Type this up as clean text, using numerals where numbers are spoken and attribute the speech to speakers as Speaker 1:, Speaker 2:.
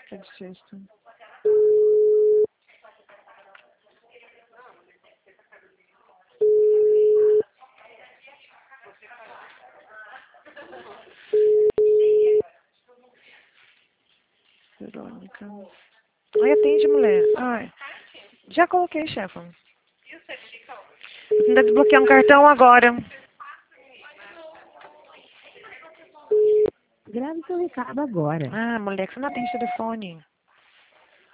Speaker 1: Que é de sexta. Verônica. Ai, atende, mulher. Ai. Já coloquei, chefa. Vou tentar desbloquear um cartão agora.
Speaker 2: Grave seu recado agora.
Speaker 1: Ah, mulher, que você não atende telefone.